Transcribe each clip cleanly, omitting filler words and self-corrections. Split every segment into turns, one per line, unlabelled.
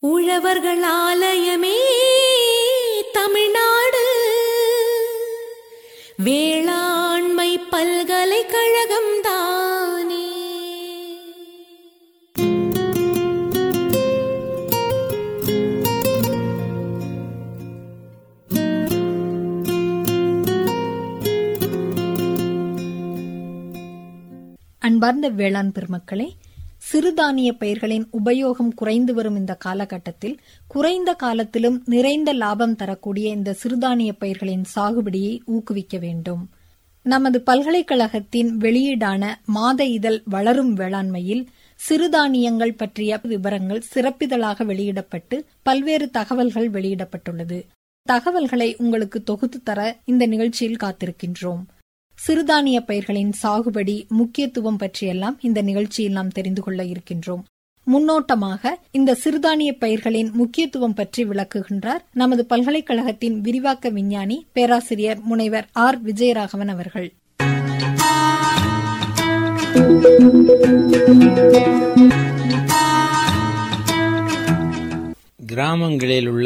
உழவர்கள் ஆலயமே தமிழ்நாடு வேளாண்மை பல்கலைக்கழகம் தானே.
அன்பார்ந்த வேளாண் பெருமக்களே, சிறுதானிய பயிர்களின் உபயோகம் குறைந்து வரும் இந்த காலகட்டத்தில் குறைந்த காலத்திலும் நிறைந்த லாபம் தரக்கூடிய இந்த சிறுதானிய பயிர்களின் சாகுபடியை ஊக்குவிக்க வேண்டும். நமது பல்கலைக்கழகத்தின் வெளியீடான மாத இதழ் வளரும் வேளாண்மையில் சிறுதானியங்கள் பற்றிய விவரங்கள் சிறப்பிதழாக வெளியிடப்பட்டு பல்வேறு தகவல்கள் வெளியிடப்பட்டுள்ளது. தகவல்களை உங்களுக்கு தொகுத்து தர இந்த நிகழ்ச்சியில் காத்திருக்கின்றோம். சிறுதானிய பயிர்களின் சாகுபடி முக்கியத்துவம் பற்றியெல்லாம் இந்த நிகழ்ச்சியில் நாம் தெரிந்து கொள்ள இருக்கின்றோம். முன்னோட்டமாக இந்த சிறுதானிய பயிர்களின் முக்கியத்துவம் பற்றி விளக்குகின்றார் நமது பல்கலைக்கழகத்தின் விரிவாக்க விஞ்ஞானி பேராசிரியர் முனைவர் ஆர் விஜயராகவன் அவர்கள்.
கிராமங்களில் உள்ள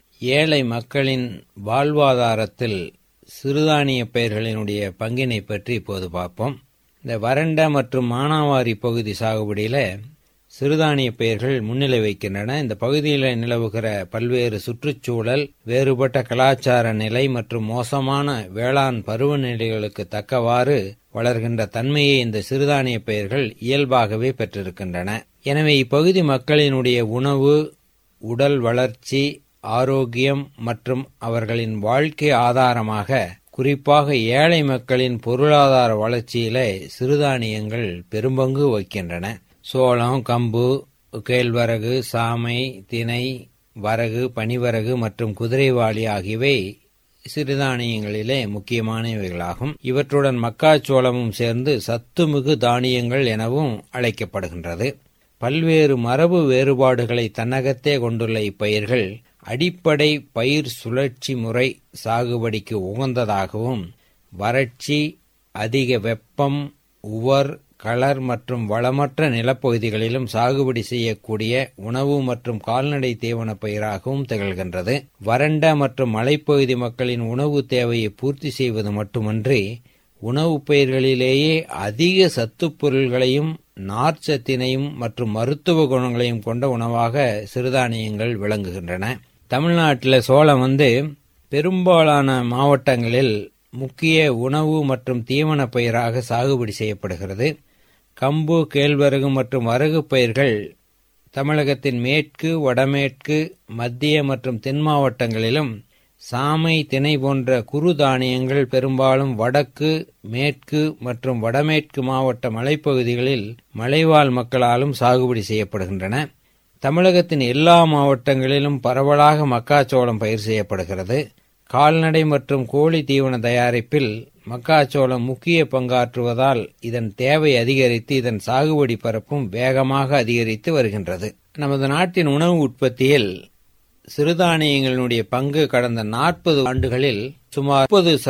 ஏழை மக்களின் வாழ்வாதாரத்தில் சிறுதானிய பயிர்களினுடைய பங்கினை பற்றி இப்போது பார்ப்போம். இந்த வறண்ட மற்றும் மானாவாரி பகுதி சாகுபடியில் சிறுதானிய பயிர்கள் முன்னிலை வைக்கின்றன. இந்த பகுதியில் நிலவுகிற பல்வேறு சுற்றுச்சூழல், வேறுபட்ட கலாச்சார நிலை மற்றும் மோசமான வேளாண் பருவநிலைகளுக்கு தக்கவாறு வளர்கின்ற தன்மையை இந்த சிறுதானிய பயிர்கள் இயல்பாகவே பெற்றிருக்கின்றன. எனவே இப்பகுதி மக்களினுடைய உணவு, உடல் வளர்ச்சி, ஆரோக்கியம் மற்றும் அவர்களின் வாழ்க்கை ஆதாரமாக, குறிப்பாக ஏழை மக்களின் பொருளாதார வளர்ச்சியிலே சிறுதானியங்கள் பெரும்பங்கு வகிக்கின்றன. சோளம், கம்பு, கேழ்வரகு, சாமை, தினை, வரகு, பனிவரகு மற்றும் குதிரைவாளி ஆகியவை சிறுதானியங்களிலே முக்கியமானவைகளாகும். இவற்றுடன் மக்காச்சோளமும் சேர்ந்து சத்துமிகு தானியங்கள் எனவும் அழைக்கப்படுகின்றது. பல்வேறு மரபு வேறுபாடுகளை தன்னகத்தே கொண்டுள்ள இப்பயிர்கள் அடிப்படை பயிர் சுழற்சி முறை சாகுபடிக்கு உகந்ததாகவும், வறட்சி, அதிக வெப்பம், உவர், களர் மற்றும் வளமற்ற நிலப்பகுதிகளிலும் சாகுபடி செய்யக்கூடிய உணவு மற்றும் கால்நடை தீவன பயிராகவும் திகழ்கின்றது. வறண்ட மற்றும் மலைப்பகுதி மக்களின் உணவு தேவையை பூர்த்தி செய்வது மட்டுமன்றி, உணவுப் பயிர்களிலேயே அதிக சத்துப் பொருள்களையும் நார்ச்சத்தினையும் மற்றும் மருத்துவ குணங்களையும் கொண்ட உணவாக சிறுதானியங்கள் விளங்குகின்றன. தமிழ்நாட்டில் சோளம் பெரும்பாலான மாவட்டங்களில் முக்கிய உணவு மற்றும் தீவன பயிராக சாகுபடி செய்யப்படுகிறது. கம்பு, கேழ்வரகு மற்றும் வரகு பயிர்கள் தமிழகத்தின் மேற்கு, வடமேற்கு, மத்திய மற்றும் தென் மாவட்டங்களிலும், சாமை, தினை போன்ற குறு தானியங்கள் பெரும்பாலும் வடக்கு, மேற்கு மற்றும் வடமேற்கு மாவட்ட மலைப்பகுதிகளில் மலைவாழ் மக்களாலும் சாகுபடி செய்யப்படுகின்றன. தமிழகத்தின் எல்லா மாவட்டங்களிலும் பரவலாக மக்காச்சோளம் பயிர் செய்யப்படுகிறது. கால்நடை மற்றும் கோழி தீவன தயாரிப்பில் மக்காச்சோளம் முக்கிய பங்காற்றுவதால் இதன் தேவை அதிகரித்து இதன் சாகுபடி பரப்பும் வேகமாக அதிகரித்து வருகின்றது. நமது நாட்டின் உணவு உற்பத்தியில் சிறுதானியங்களினுடைய பங்கு கடந்த 40 ஆண்டுகளில் சுமார்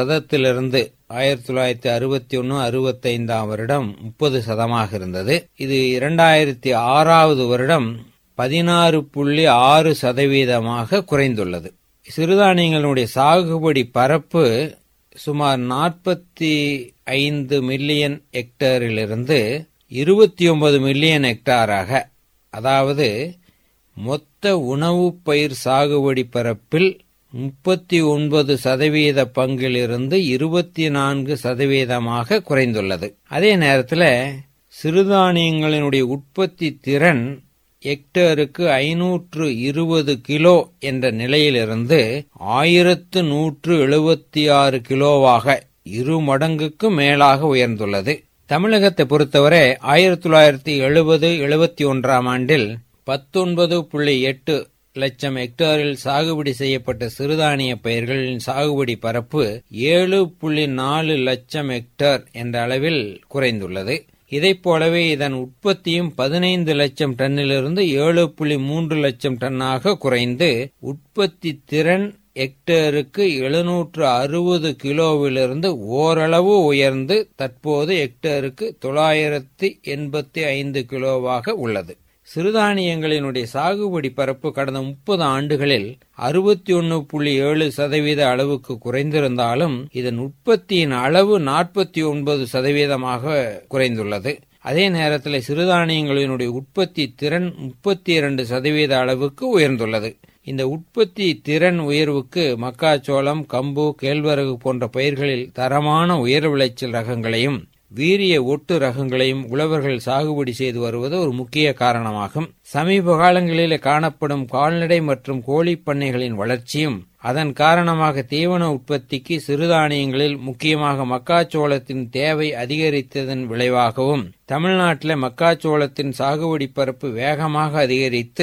30% 1961-65 வருடம் 30% இருந்தது. இது 2006 வருடம் 16.6% குறைந்துள்ளது. சிறுதானியங்களுடைய சாகுபடி பரப்பு சுமார் 45 மில்லியன் ஹெக்டேரிலிருந்து 29 மில்லியன் ஹெக்டாராக, அதாவது மொத்த உணவு பயிர் சாகுபடி பரப்பில் 39% பங்கிலிருந்து 24% குறைந்துள்ளது. அதே நேரத்தில் சிறுதானியங்களினுடைய உற்பத்தி திறன் ஹெக்டேருக்கு 520 கிலோ என்ற நிலையிலிருந்து 1176 கிலோவாக 2 மடங்குக்கு மேலாக உயர்ந்துள்ளது. தமிழகத்தை பொறுத்தவரை 1970-71 ஆண்டில் 19.8 லட்சம் ஹெக்டேரில் சாகுபடி செய்யப்பட்ட சிறுதானிய பயிர்களின் சாகுபடி பரப்பு 7.4 லட்சம் ஹெக்டேர் என்ற அளவில் குறைந்துள்ளது. இதைப் போலவே இதன் உற்பத்தியும் 15 லட்சம் டன்னிலிருந்து 7.3 லட்சம் டன்னாக குறைந்து உற்பத்தி திறன் ஹெக்டேருக்கு 760 கிலோவிலிருந்து ஓரளவு உயர்ந்து தற்போது ஹெக்டேருக்கு 985 கிலோவாக உள்ளது. சிறுதானியங்களினுடைய சாகுபடி பரப்பு கடந்த 30 ஆண்டுகளில் 61.7% அளவுக்கு குறைந்திருந்தாலும் இதன் உற்பத்தியின் அளவு 49% குறைந்துள்ளது. அதே நேரத்தில் சிறுதானியங்களினுடைய உற்பத்தி திறன் 32% அளவுக்கு உயர்ந்துள்ளது. இந்த உற்பத்தி திறன் உயர்வுக்கு மக்காச்சோளம், கம்பு, கேழ்வரகு போன்ற பயிர்களில் தரமான உயர் விளைச்சல் ரகங்களையும் வீரிய ஒட்டு ரகங்களையும் உழவர்கள் சாகுபடி செய்து வருவது ஒரு முக்கிய காரணமாகும். சமீப காலங்களில் காணப்படும் கால்நடை மற்றும் கோழி பண்ணைகளின் வளர்ச்சியும் அதன் காரணமாக தீவன உற்பத்திக்கு சிறுதானியங்களில் முக்கியமாக மக்காச்சோளத்தின் தேவை அதிகரித்ததன் விளைவாகவும் தமிழ்நாட்டில் மக்காச்சோளத்தின் சாகுபடி பரப்பு வேகமாக அதிகரித்து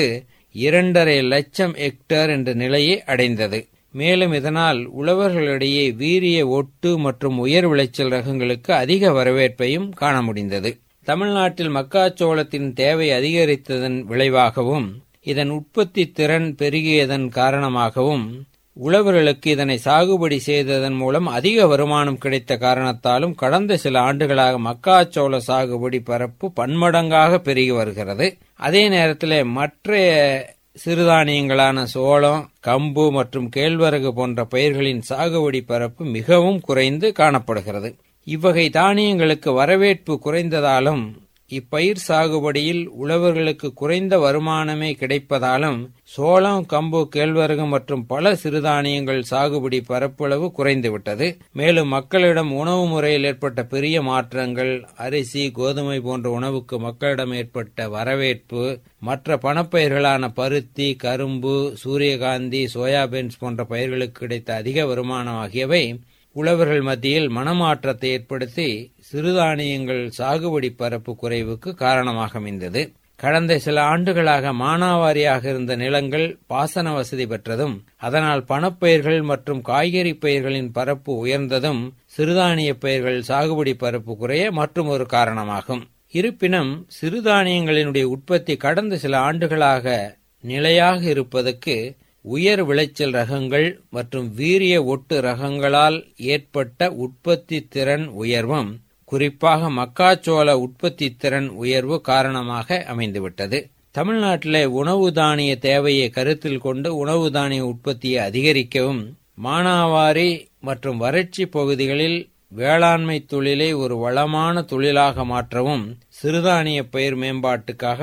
2.5 லட்சம் ஹெக்டேர் என்ற நிலையை அடைந்தது. மேலும் இதனால் உழவர்களிடையே வீரிய ஒட்டு மற்றும் உயர் விளைச்சல் ரகங்களுக்கு அதிக வரவேற்பையும் காண முடிந்தது. தமிழ்நாட்டில் மக்காச்சோளத்தின் தேவை அதிகரித்ததன் விளைவாகவும் இதன் உற்பத்தி திறன் பெருகியதன் காரணமாகவும் உழவர்களுக்கு இதனை சாகுபடி செய்ததன் மூலம் அதிக வருமானம் கிடைத்த காரணத்தாலும் கடந்த சில ஆண்டுகளாக மக்காச்சோள சாகுபடி பரப்பு பன்மடங்காக பெருகி வருகிறது. அதே நேரத்தில் மற்ற சிறுதானியங்களான சோளம், கம்பு மற்றும் கேழ்வரகு போன்ற பயிர்களின் சாகுபடி பரப்பு மிகவும் குறைந்து காணப்படுகிறது. இவ்வகை தானியங்களுக்கு வரவேற்பு குறைந்ததாலும் இப்பயிர் சாகுபடியில் உழவர்களுக்கு குறைந்த வருமானமே கிடைப்பதாலும் சோளம், கம்பு, கேழ்வரகு மற்றும் பல சிறுதானியங்கள் சாகுபடி பரப்பளவு குறைந்துவிட்டது. மேலும் மக்களிடம் உணவு முறையில் ஏற்பட்ட பெரிய மாற்றங்கள், அரிசி, கோதுமை போன்ற உணவுக்கு மக்களிடம் ஏற்பட்ட வரவேற்பு, மற்ற பணப்பயிர்களான பருத்தி, கரும்பு, சூரியகாந்தி, சோயாபீன்ஸ் போன்ற பயிர்களுக்கு கிடைத்த அதிக வருமானம் ஆகியவை உழவர்கள் மத்தியில் மனமாற்றத்தை ஏற்படுத்தி சிறுதானியங்கள் சாகுபடி பரப்பு குறைவுக்கு காரணமாக அமைந்தது. கடந்த சில ஆண்டுகளாக மானாவாரியாக இருந்த நிலங்கள் பாசன வசதி பெற்றதும் அதனால் பணப்பயிர்கள் மற்றும் காய்கறி பயிர்களின் பரப்பு உயர்ந்ததும் சிறுதானிய பயிர்கள் சாகுபடி பரப்பு குறைய மற்றும் ஒரு காரணமாகும். இருப்பினும் சிறுதானியங்களினுடைய உற்பத்தி கடந்த சில ஆண்டுகளாக நிலையாக இருப்பதற்கு உயர் விளைச்சல் ரகங்கள் மற்றும் வீரிய ஒட்டு ரகங்களால் ஏற்பட்ட உற்பத்தி திறன் உயர்வும் குறிப்பாக மக்காச்சோள உற்பத்தி திறன் உயர்வு காரணமாக அமைந்துவிட்டது. தமிழ்நாட்டில் உணவு தானிய தேவையை கருத்தில் கொண்டு உணவு தானிய உற்பத்தியை அதிகரிக்கவும் மானாவாரி மற்றும் வறட்சி பகுதிகளில் வேளாண்மை தொழிலை ஒரு வளமான தொழிலாக மாற்றவும் சிறுதானிய பயிர் மேம்பாட்டுக்காக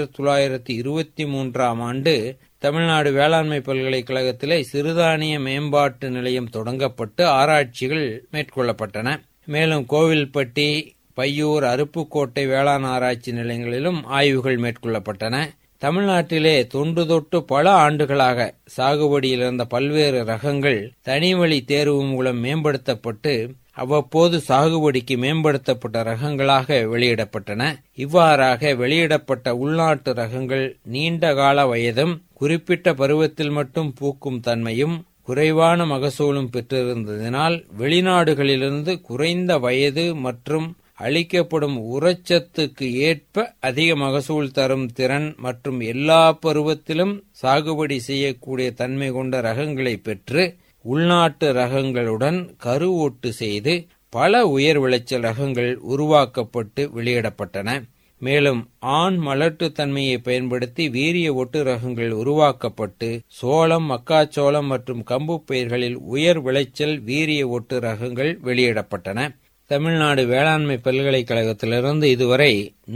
1923ஆம் ஆண்டு தமிழ்நாடு வேளாண்மை பல்கலைக்கழகத்திலே சிறுதானிய மேம்பாட்டு நிலையம் தொடங்கப்பட்டு ஆராய்ச்சிகள் மேற்கொள்ளப்பட்டன. மேலும் கோவில்பட்டி, பையூர், அருப்புக்கோட்டை வேளாண் ஆராய்ச்சி நிலையங்களிலும் ஆய்வுகள் மேற்கொள்ளப்பட்டன. தமிழ்நாட்டிலே தொன்று தொட்டு பல ஆண்டுகளாக சாகுபடியில் இருந்த பல்வேறு ரகங்கள் தனிவழி தேர்வு மூலம் மேம்படுத்தப்பட்டு அவ்வப்போது சாகுபடிக்கு மேம்படுத்தப்பட்ட ரகங்களாக வெளியிடப்பட்டன. இவ்வாறாக வெளியிடப்பட்ட உள்நாட்டு ரகங்கள் நீண்ட கால வயதும் குறிப்பிட்ட பருவத்தில் மட்டும் பூக்கும் தன்மையும் குறைவான மகசூலும் பெற்றிருந்ததினால் வெளிநாடுகளிலிருந்து குறைந்த வயது மற்றும் அளிக்கப்படும் உரச்சத்துக்கு ஏற்ப அதிக மகசூல் தரும் திறன் மற்றும் எல்லா பருவத்திலும் சாகுபடி செய்யக்கூடிய தன்மை கொண்ட ரகங்களை பெற்று உள்நாட்டு ரகங்களுடன் கருவொட்டு செய்து பல உயர் விளைச்சல் ரகங்கள் உருவாக்கப்பட்டு வெளியிடப்பட்டன. மேலும் ஆண் மலட்டு தன்மையை பயன்படுத்தி வீரிய ஒட்டு ரகங்கள் உருவாக்கப்பட்டு சோளம், மக்காச்சோளம் மற்றும் கம்பு பயிர்களில் உயர் விளைச்சல் வீரிய ஒட்டு ரகங்கள் வெளியிடப்பட்டன. தமிழ்நாடு வேளாண்மை பல்கலைக்கழகத்திலிருந்து இதுவரை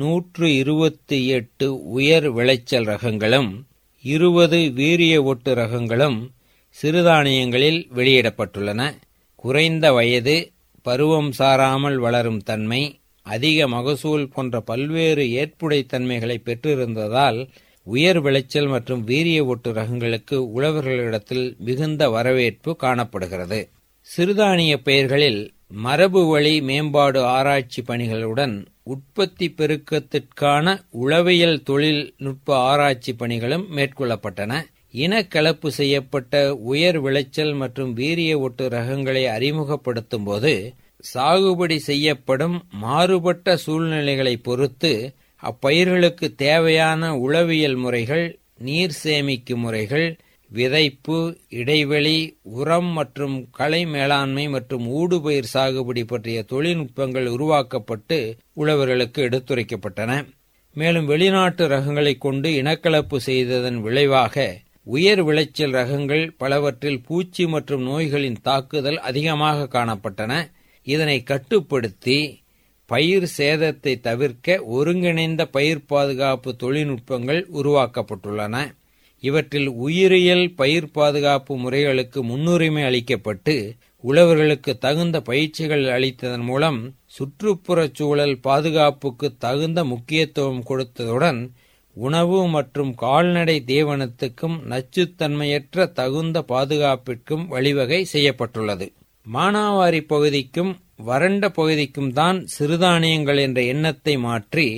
128 உயர் விளைச்சல் ரகங்களும் 20 வீரிய ஒட்டு ரகங்களும் சிறுதானியங்களில் வெளியிடப்பட்டுள்ளன. குறைந்த வயது, பருவம் சாராமல் வளரும் தன்மை, அதிக மகசூல் போன்ற பல்வேறு ஏற்புடைத்தன்மைகளை பெற்றிருந்ததால் உயர் விளைச்சல் மற்றும் வீரிய ஒட்டு ரகங்களுக்கு உழவர்களிடத்தில் மிகுந்த வரவேற்பு காணப்படுகிறது. சிறுதானிய பயிர்களில் மரபு வழி மேம்பாடு ஆராய்ச்சி பணிகளுடன் உற்பத்தி பெருக்கத்திற்கான உளவியல் தொழில்நுட்ப ஆராய்ச்சி பணிகளும் மேற்கொள்ளப்பட்டன. இனக்கலப்பு செய்யப்பட்ட உயர் விளைச்சல் மற்றும் வீரிய ஒட்டு ரகங்களை அறிமுகப்படுத்தும் போது சாகுபடி செய்யப்படும் மாறுபட்ட சூழ்நிலைகளை பொறுத்து அப்பயிர்களுக்கு தேவையான உளவியல் முறைகள், நீர் சேமிக்கும் முறைகள், விதைப்பு, இடைவெளி, உரம் மற்றும் களை மேலாண்மை மற்றும் ஊடுபயிர் சாகுபடி பற்றிய தொழில்நுட்பங்கள் உருவாக்கப்பட்டு உழவர்களுக்கு எடுத்துரைக்கப்பட்டன. மேலும் வெளிநாட்டு ரகங்களை கொண்டு இனக்கலப்பு செய்ததன் விளைவாக உயர் விளைச்சல் ரகங்கள் பலவற்றில் பூச்சி மற்றும் நோய்களின் தாக்குதல் அதிகமாக காணப்பட்டன. இதனை கட்டுப்படுத்தி பயிர் சேதத்தை தவிர்க்க ஒருங்கிணைந்த பயிர் பாதுகாப்பு தொழில்நுட்பங்கள் உருவாக்கப்பட்டுள்ளன. இவற்றில் உயிரியல் பயிர் பாதுகாப்பு முறைகளுக்கு முன்னுரிமை அளிக்கப்பட்டு உழவர்களுக்கு தகுந்த பயிற்சிகள் அளித்ததன் மூலம் சுற்றுப்புறச் சூழல் பாதுகாப்புக்கு தகுந்த முக்கியத்துவம் கொடுத்ததுடன் உணவு மற்றும் கால்நடை தீவனத்துக்கும் நச்சுத்தன்மையற்ற தகுந்த பாதுகாப்பிற்கும் வழிவகை செய்யப்பட்டுள்ளது. மானாவாரி பகுதிக்கும் வறண்ட பகுதிக்கும் தான் சிறுதானியங்கள் என்ற எண்ணத்தை மாற்றி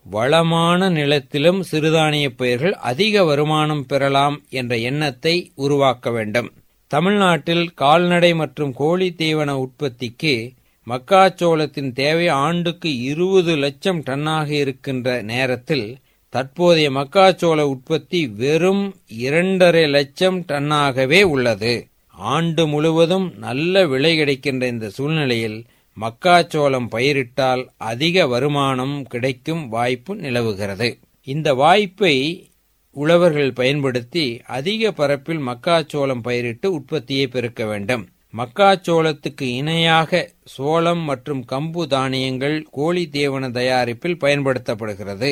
வளமான நிலத்திலும் சிறுதானிய பயிர்கள் அதிக வருமானம் பெறலாம் என்ற எண்ணத்தை உருவாக்க வேண்டும். தமிழ்நாட்டில் கால்நடை மற்றும் கோழி தீவன உற்பத்திக்கு மக்காச்சோளத்தின் தேவை ஆண்டுக்கு 20 லட்சம் டன்னாக இருக்கின்ற நேரத்தில் தற்போதைய மக்காச்சோள உற்பத்தி வெறும் 2.5 லட்சம் டன்னாகவே உள்ளது. ஆண்டு முழுவதும் நல்ல விலை கிடைக்கின்ற இந்த சூழ்நிலையில் மக்காச்சோளம் பயிரிட்டால் அதிக வருமானம் கிடைக்கும் வாய்ப்பு நிலவுகிறது. இந்த வாய்ப்பை உழவர்கள் பயன்படுத்தி அதிக பரப்பில் மக்காச்சோளம் பயிரிட்டு உற்பத்தியை பெருக்க வேண்டும். மக்காச்சோளத்துக்கு இணையாக சோளம் மற்றும் கம்பு தானியங்கள் கோழி தீவன தயாரிப்பில் பயன்படுத்தப்படுகிறது.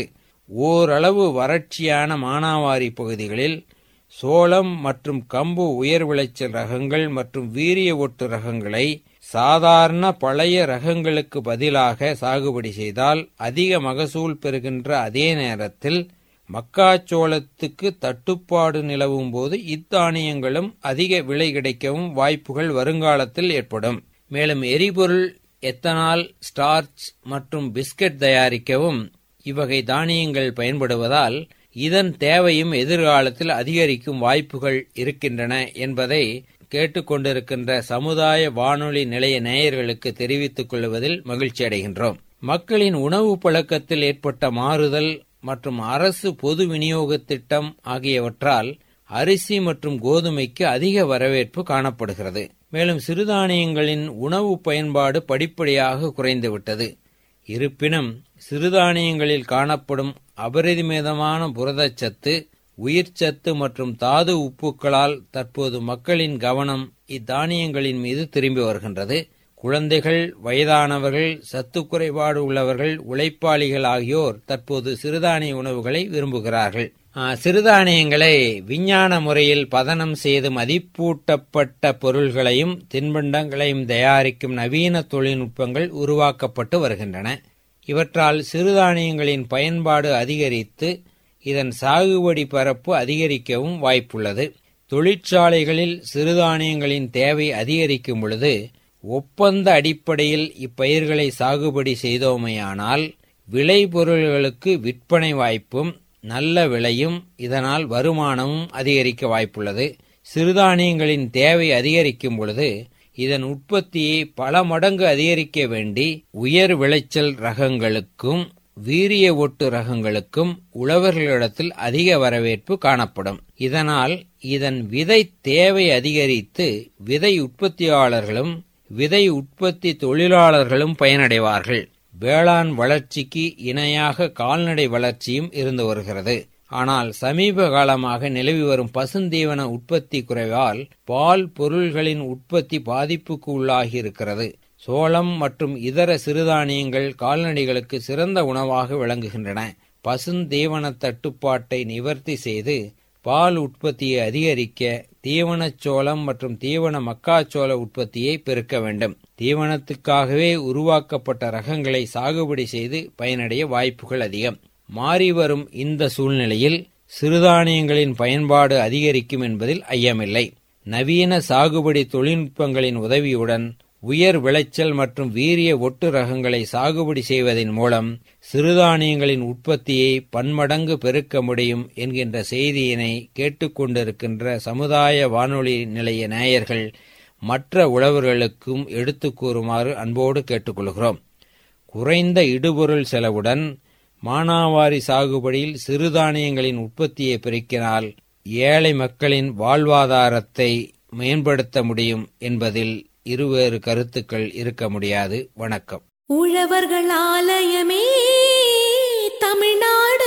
ஓரளவு வறட்சியான மானாவாரி பகுதிகளில் சோளம் மற்றும் கம்பு உயர் விளைச்சல் ரகங்கள் மற்றும் வீரிய ஒட்டு ரகங்களை சாதாரண பழைய ரகங்களுக்கு பதிலாக சாகுபடி செய்தால் அதிக மகசூல் பெறுகின்ற அதே நேரத்தில் மக்காச்சோளத்துக்கு தட்டுப்பாடு நிலவும் போது இத்தானியங்களும் அதிக விலை கிடைக்கவும் வாய்ப்புகள் வருங்காலத்தில் ஏற்படும். மேலும் எரிபொருள், எத்தனால், ஸ்டார்ச் மற்றும் பிஸ்கட் தயாரிக்கவும் இவ்வகை தானியங்கள் பயன்படுவதால் இதன் தேவையும் எதிர்காலத்தில் அதிகரிக்கும் வாய்ப்புகள் இருக்கின்றன என்பதை கேட்டுக்கொண்டிருக்கின்ற சமுதாய வானொலி நிலைய நேயர்களுக்கு தெரிவித்துக் கொள்வதில் மகிழ்ச்சி அடைகின்றோம். மக்களின் உணவு பழக்கத்தில் ஏற்பட்ட மாறுதல் மற்றும் அரசு பொது விநியோக திட்டம் ஆகியவற்றால் அரிசி மற்றும் கோதுமைக்கு அதிக வரவேற்பு காணப்படுகிறது. மேலும் சிறுதானியங்களின் உணவு பயன்பாடு படிப்படியாக குறைந்துவிட்டது. இருப்பினும் சிறுதானியங்களில் காணப்படும் அபரிமிதமான புரதச்சத்து, உயிர்ச்சத்து மற்றும் தாது உப்புக்களால் தற்போது மக்களின் கவனம் இத்தானியங்களின் மீது திரும்பி வருகின்றது. குழந்தைகள், வயதானவர்கள், சத்து குறைபாடு உள்ளவர்கள், உழைப்பாளிகள் ஆகியோர் தற்போது சிறுதானிய உணவுகளை விரும்புகிறார்கள். சிறுதானியங்களை விஞ்ஞான முறையில் பதனம் செய்து மதிப்பூட்டப்பட்ட பொருள்களையும் தின்பண்டங்களையும் தயாரிக்கும் நவீன தொழில்நுட்பங்கள் உருவாக்கப்பட்டு வருகின்றன. இவற்றால் சிறுதானியங்களின் பயன்பாடு அதிகரித்து இதன் சாகுபடி பரப்பு அதிகரிக்கவும் வாய்ப்புள்ளது. தொழிற்சாலைகளில் சிறுதானியங்களின் தேவை அதிகரிக்கும் பொழுது ஒப்பந்த அடிப்படையில் இப்பயிர்களை சாகுபடி செய்தோமையானால் விளைபொருள்களுக்கு விற்பனை வாய்ப்பும் நல்ல விலையும் இதனால் வருமானமும் அதிகரிக்க வாய்ப்புள்ளது. சிறுதானியங்களின் தேவை அதிகரிக்கும் பொழுது இதன் உற்பத்தியை பல மடங்கு அதிகரிக்க வேண்டி உயர் விளைச்சல் ரகங்களுக்கும் வீரிய ஒட்டு ரகங்களுக்கும் உழவர்களிடத்தில் அதிக வரவேற்பு காணப்படும். இதனால் இதன் விதை தேவை அதிகரித்து விதை உற்பத்தியாளர்களும் விதை உற்பத்தி தொழிலாளர்களும் பயனடைவார்கள். வேளாண் வளர்ச்சிக்கு இணையாக கால்நடை வளர்ச்சியும் இருந்து வருகிறது. ஆனால் சமீப காலமாக நிலவி வரும் பசுந்தீவன உற்பத்தி குறைவால் பால் பொருள்களின் உற்பத்தி பாதிப்புக்கு உள்ளாகி இருக்கிறது. சோளம் மற்றும் இதர சிறுதானியங்கள் கால்நடைகளுக்கு சிறந்த உணவாக விளங்குகின்றன. பசுந்தீவன தட்டுப்பாட்டை நிவர்த்தி செய்து பால் உற்பத்தியை அதிகரிக்க தீவனச்சோளம் மற்றும் தீவன மக்காச்சோள உற்பத்தியை பெருக்க வேண்டும். தீவனத்துக்காகவே உருவாக்கப்பட்ட ரகங்களை சாகுபடி செய்து பயனடைய வாய்ப்புகள் அதிகம். மாறிவரும் இந்த சூழ்நிலையில் சிறுதானியங்களின் பயன்பாடு அதிகரிக்கும் என்பதில் ஐயமில்லை. நவீன சாகுபடி தொழில்நுட்பங்களின் உதவியுடன் உயர் விளைச்சல் மற்றும் வீரிய ஒட்டு ரகங்களை சாகுபடி செய்வதன் மூலம் சிறுதானியங்களின் உற்பத்தியை பன்மடங்கு பெருக்க முடியும் என்கின்ற செய்தியினை கேட்டுக்கொண்டிருக்கின்ற சமுதாய வானொலி நிலைய நேயர்கள் மற்ற உழவர்களுக்கும் எடுத்துக் கூறுமாறு அன்போடு கேட்டுக்கொள்கிறோம். குறைந்த இடுபொருள் செலவுடன் மானாவாரி சாகுபடியில் சிறுதானியங்களின் உற்பத்தியை பெருக்கினால் ஏழை மக்களின் வாழ்வாதாரத்தை மேம்படுத்த முடியும் என்பதில் இருவேறு கருத்துக்கள் இருக்க முடியாது. வணக்கம்.
உழவர்கள் ஆலயமே தமிழ்நாடு.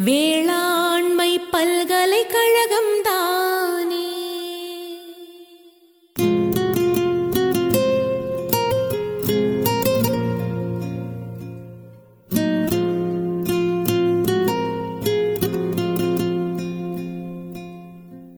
வேளாண்மை பல்கலைக்கழகம்